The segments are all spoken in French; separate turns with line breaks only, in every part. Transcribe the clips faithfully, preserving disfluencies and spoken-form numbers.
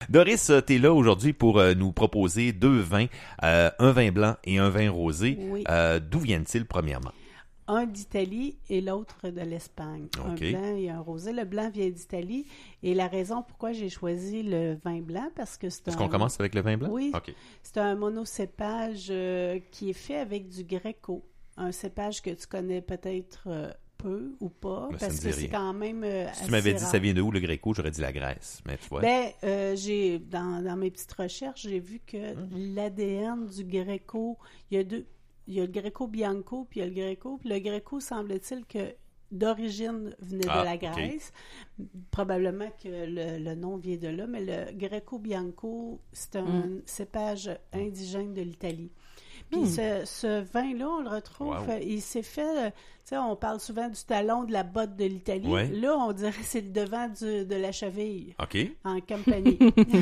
Doris, tu es là aujourd'hui pour euh, nous proposer deux vins, euh, un vin blanc et un vin rosé.
Oui.
Euh, d'où viennent-ils premièrement?
Un d'Italie et l'autre de l'Espagne.
Okay.
Un blanc et un rosé. Le blanc vient d'Italie. Et la raison pourquoi j'ai choisi le vin blanc, parce que c'est
Est-ce
un...
qu'on commence avec le vin blanc?
Oui.
Okay.
C'est un monocépage euh, qui est fait avec du Greco. Un cépage que tu connais peut-être euh, peu ou pas,
Mais
parce que c'est quand même euh,
Si tu m'avais dit
rare.
ça vient de où le Greco, j'aurais dit la Grèce. Mais tu vois.
Ben, euh, j'ai dans, dans mes petites recherches, j'ai vu que mmh. l'A D N du Greco, il y a deux... Il y a le Greco Bianco, puis il y a le Greco. Puis le Greco, semble-t-il que d'origine venait ah, de la Grèce. Okay. Probablement que le, le nom vient de là, mais le Greco Bianco, c'est un mm. cépage indigène de l'Italie. Puis mm. ce, ce vin-là, on le retrouve, wow. il s'est fait, tu sais, on parle souvent du talon de la botte de l'Italie. Ouais. Là, on dirait que c'est le devant du, de la cheville.
OK.
En Campanie.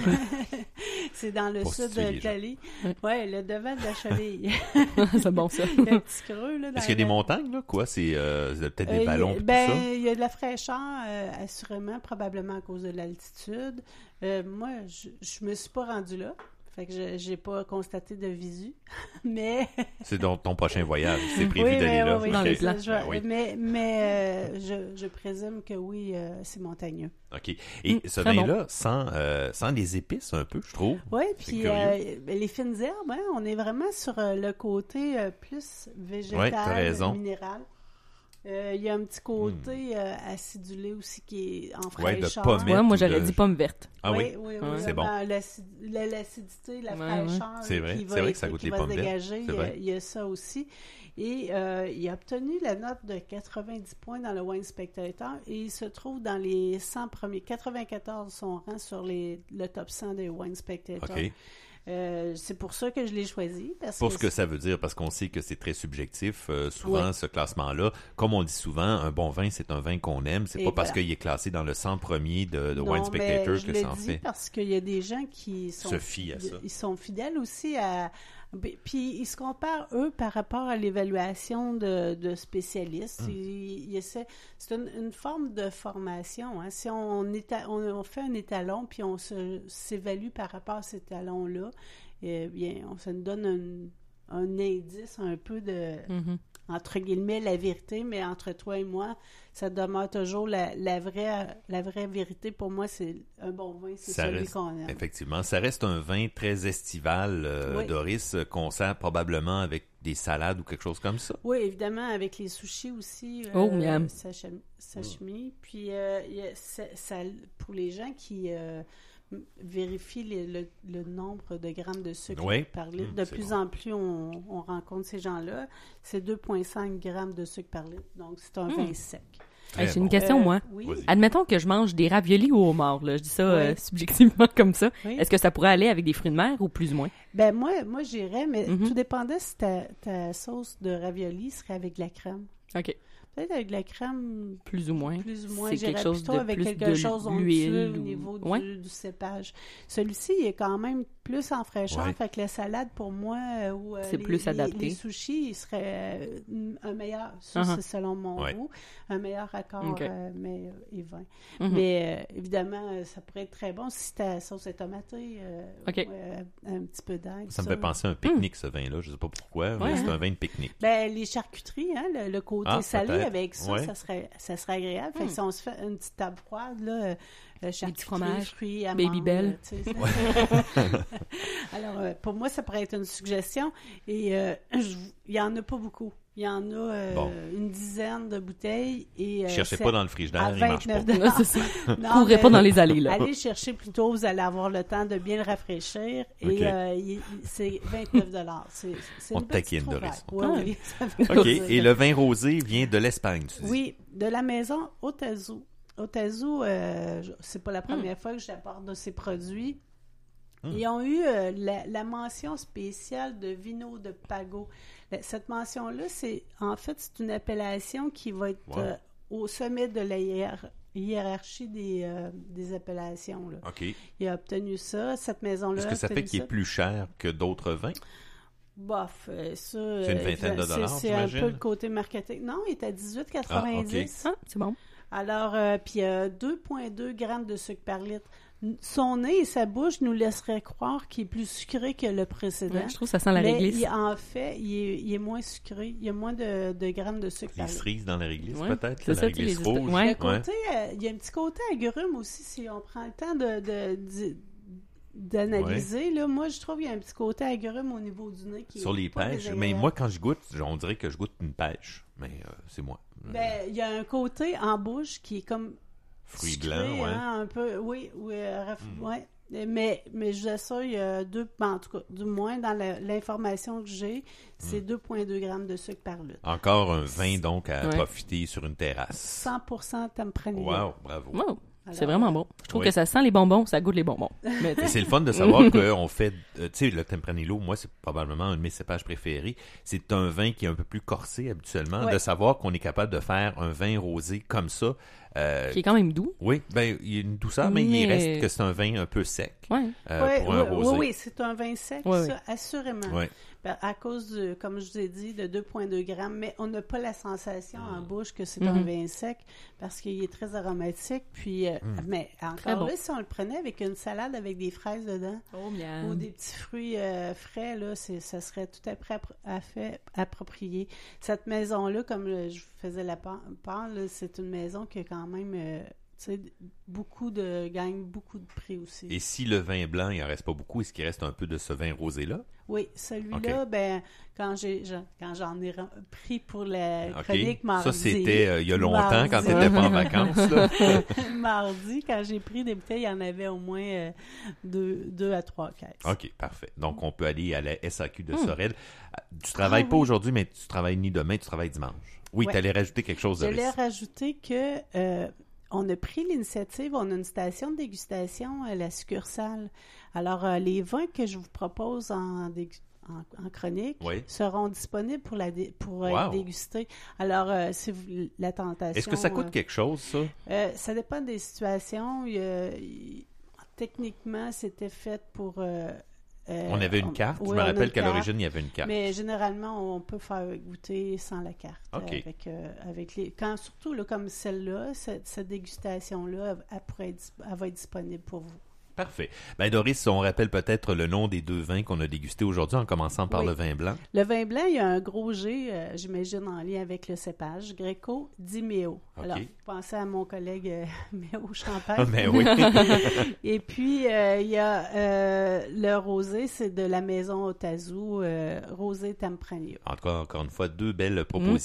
C'est dans le Pour sud de l'Italie. Oui, le devant de la cheville.
C'est bon, ça.
Il y a un petit creux, là.
Est-ce qu'il y a des montagnes, là? Quoi? C'est, euh, c'est peut-être des
euh,
ballons,
y,
tout
ben,
ça?
Il y a de la fraîcheur, euh, assurément, probablement à cause de l'altitude. Euh, moi, je, je me suis pas rendue là. Fait que je n'ai pas constaté de visu, mais...
C'est donc ton prochain voyage, c'est prévu
oui,
d'aller
mais,
là.
Oui,
dans
oui,
les plans.
Je, ben, oui. Mais, mais euh, je, je présume que oui, euh, c'est montagneux.
OK. Et mmh, ce vin-là, bon. sans, euh, sans les épices un peu, je trouve.
Oui, puis euh, les fines herbes, hein, on est vraiment sur euh, le côté euh, plus végétal,
ouais, t'as raison.
minéral. Il euh, y a un petit côté euh, acidulé aussi qui est en fraîcheur.
Ouais, de
ouais, moi j'aurais
de...
dit pomme verte.
Ah oui?
Oui, oui, oui.
Ouais. C'est bon.
L'acid... L'acidité, la
ouais,
fraîcheur
ouais.
C'est vrai,
qui va,
c'est vrai que ça goûte
qui
les
va
pommes
se dégager,
vertes.
Il y a ça aussi. Et euh, il a obtenu la note de quatre-vingt-dix points dans le Wine Spectator et il se trouve dans les cent premiers. quatre-vingt-quatorze son rang sur les, le top cent des Wine Spectator.
OK.
Euh, c'est pour ça que je l'ai choisi. Parce
pour
que
ce que ça veut dire, parce qu'on sait que c'est très subjectif, euh, souvent, oui. ce classement-là. Comme on dit souvent, un bon vin, c'est un vin qu'on aime. C'est Et pas voilà. parce qu'il est classé dans le cent premier de, de
non,
Wine Spectator
que
ça en
dit
fait.
Parce qu'il y a des gens qui sont,
se fient à ça.
Ils sont fidèles aussi à... Puis ils se comparent, eux, par rapport à l'évaluation de, de spécialistes. Hum. Ils, ils essaient, c'est une, une forme de formation. Hein. Si on, éta, on, on fait un étalon, puis on se, s'évalue par rapport à cet étalon-là, eh bien, on, ça nous donne un, un indice un peu de, mm-hmm. entre guillemets, la vérité, mais entre toi et moi, ça demeure toujours la, la, vraie, la vraie vérité. Pour moi, c'est un bon vin, c'est ça celui
reste,
qu'on aime.
Effectivement, ça reste un vin très estival, euh, oui. Doris, qu'on sert probablement avec des salades ou quelque chose comme ça.
Oui, évidemment, avec les sushis aussi. Euh,
oh, miam!
Sashimi. sashimi. Oh. Puis, euh, y a, ça, ça, pour les gens qui... Euh, vérifie le, le, le nombre de grammes de sucre
oui.
par litre.
Mmh,
de plus
bon.
en plus, on, on rencontre ces gens-là. C'est deux virgule cinq grammes de sucre par litre. Donc, c'est un mmh. vin sec.
Hey, j'ai bon. une question, euh, moi.
Oui.
Admettons que je mange des raviolis au homard. Là. Je dis ça oui. euh, subjectivement comme ça. Oui. Est-ce que ça pourrait aller avec des fruits de mer ou plus ou moins?
Ben moi, moi j'irais, mais mmh. tout dépendait si ta, ta sauce de ravioli serait avec de la crème.
OK.
Peut-être avec de la crème...
Plus ou moins.
Plus ou moins.
C'est
J'irais
quelque chose
plutôt
de
avec
plus
quelque
de
chose
l'huile
au
ou...
niveau
ouais.
du, du cépage. Celui-ci, il est quand même plus en fraîcheur.
Ouais.
Fait que la salade, pour moi, euh, ou euh,
c'est
les,
plus adapté.
Les, les sushis, il serait euh, un meilleur, ça, uh-huh. c'est selon mon
ouais.
goût, un meilleur accord
okay.
euh, mais, et vin.
Mm-hmm.
Mais euh, évidemment, ça pourrait être très bon si ta sauce est tomatée, euh,
okay.
ouais, un petit peu d'ail.
Ça, ça me fait penser à un pique-nique, mm. ce vin-là. Je ne sais pas pourquoi,
ouais.
mais c'est un vin de pique-nique.
Ben, les charcuteries, hein, le, le côté
ah,
salé
peut-être.
avec ça,
ouais.
ça serait, ça serait agréable. Fait
mm.
que si on se fait une petite table froide, là, euh, charcuterie,
fromage,
fruits, amandes,
Baby Bell.
Alors, euh, pour moi, ça pourrait être une suggestion. Et euh, je, il n'y en a pas beaucoup. Il y en a euh, bon. une dizaine de bouteilles. Et, euh,
cherchez pas dans le frigidaire, il marche pas.
Non, c'est ça. Non, courez mais, pas dans les allées, là.
Allez chercher plutôt, vous allez avoir le temps de bien le rafraîchir. Et okay. euh, il, c'est vingt-neuf dollars. C'est, c'est
On taquine, Doris.
Oui,
ah.
oui.
OK. Et le vin rosé vient de l'Espagne, tu dis?
Oui, de la maison Otazu. Otazu, euh, c'est pas la première mm. fois que j'apporte de ces produits. Mm. Ils ont eu euh, la, la mention spéciale de Vino de Pago. Cette mention-là, c'est en fait, c'est une appellation qui va être wow. euh, au sommet de la hiérar- hiérarchie des, euh, des appellations. Là.
OK.
Il a obtenu ça. Cette maison-là.
Est-ce que ça fait qu'il ça. est plus cher que d'autres vins?
Bof, euh, ça...
C'est une vingtaine de dollars,
C'est, c'est un peu le côté marketing. Non, il est à dix-huit quatre-vingt-dix.
Ah, okay. ah c'est bon.
Alors, euh, puis euh, deux virgule deux grammes de sucre par litre. son nez et sa bouche nous laisseraient croire qu'il est plus sucré que le précédent.
Ouais, je trouve que ça sent la réglisse.
Mais il, en fait, il est, il est moins sucré. Il y a moins de, de grammes de sucre.
Les cerises dans la réglisse,
ouais.
peut-être?
C'est
la
ça,
réglisse
les
rouge.
Ouais.
Le côté,
ouais.
euh, il y a un petit côté agrume aussi, si on prend le temps de... de, de d'analyser, ouais. là, moi, je trouve qu'il y a un petit côté agrume au niveau du nez qui
Sur
est
les
pas
pêches, mais moi, quand je goûte, on dirait que je goûte une pêche, mais euh, c'est moi.
Ben, il y a un côté en bouche qui est comme
fruits
sucré,
blancs, ouais.
Hein, un peu, oui, oui, euh,
mm.
ouais. Mais, mais je dis ça, il y a deux, ben, en tout cas, du moins dans la, l'information que j'ai, c'est mm. deux virgule deux grammes de sucre par litre.
Encore un vin, donc, à
ouais.
profiter sur une terrasse.
cent pour cent Tempranillo.
Wow, bravo.
Wow. Alors, c'est vraiment bon. Je trouve
oui.
que ça sent les bonbons, ça goûte les bonbons.
Mais c'est le fun de savoir qu'on fait... Euh, tu sais, le Tempranillo, moi, c'est probablement un de mes cépages préférés. C'est un vin qui est un peu plus corsé habituellement. Ouais. De savoir qu'on est capable de faire un vin rosé comme ça. Euh,
qui est quand même doux.
Oui, ben il y a une douceur, mais, mais... il reste que c'est un vin un peu sec.
Ouais.
Euh,
ouais,
pour un
oui,
rosé.
Oui, oui, c'est un vin sec,
ouais,
ça,
ouais.
assurément.
Ouais.
À cause, de, comme je vous ai dit, de deux virgule deux grammes, mais on n'a pas la sensation mmh. en bouche que c'est mm-hmm. un vin sec parce qu'il est très aromatique. Puis, euh, mmh. Mais encore là, bon. Si on le prenait avec une salade avec des fraises dedans
oh,
ou des petits fruits euh, frais, là, c'est, ça serait tout à, près à fait approprié. Cette maison-là, comme le, je faisais la part, là, c'est une maison qui a quand même... Euh, tu sais, beaucoup de gagne beaucoup de prix aussi.
Et si le vin blanc, il en reste pas beaucoup, est-ce qu'il reste un peu de ce vin rosé-là?
Oui, celui-là, okay. ben quand j'ai quand j'en ai pris pour la
okay.
chronique mardi.
Ça, c'était euh, il y a longtemps,
mardi.
quand tu n'étais pas en vacances. Là.
Mardi, quand j'ai pris des bouteilles, il y en avait au moins euh, deux, deux à trois caisses.
OK, parfait. Donc, on peut aller à la S A Q de Sorel. Hmm. Tu travailles ah, pas oui. aujourd'hui, mais tu travailles ni demain, tu travailles dimanche. Oui, ouais. tu allais rajouter quelque chose de
Je voulais rajouter que... Euh, on a pris l'initiative, on a une station de dégustation à la succursale. Alors, euh, les vins que je vous propose en, dég... en, en chronique oui. seront disponibles pour, la dé... pour wow. être dégustés. Alors, euh, c'est la tentation.
Est-ce que ça coûte euh, quelque chose, ça?
Euh, ça dépend des situations. Il, euh, il... Techniquement, c'était fait pour... Euh,
Euh, on avait une carte. On, oui, je me rappelle qu'à carte, l'origine, il y avait une carte.
Mais généralement, on peut faire goûter sans la carte.
Okay.
Avec, euh, avec les, quand, surtout là, comme celle-là, cette, cette dégustation-là, elle, elle, pourrait être, elle va être disponible pour vous.
Parfait. Ben Doris, on rappelle peut-être le nom des deux vins qu'on a dégustés aujourd'hui, en commençant par oui. le vin blanc.
Le vin blanc, il y a un gros G, euh, j'imagine, en lien avec le cépage, Greco di Meo. Okay. Alors, pensez à mon collègue euh, Méo Champagne.
Ben oui.
Et puis, euh, il y a euh, le rosé, c'est de la maison Otazu, euh, rosé Tempranillo.
En tout cas, encore une fois, deux belles propositions.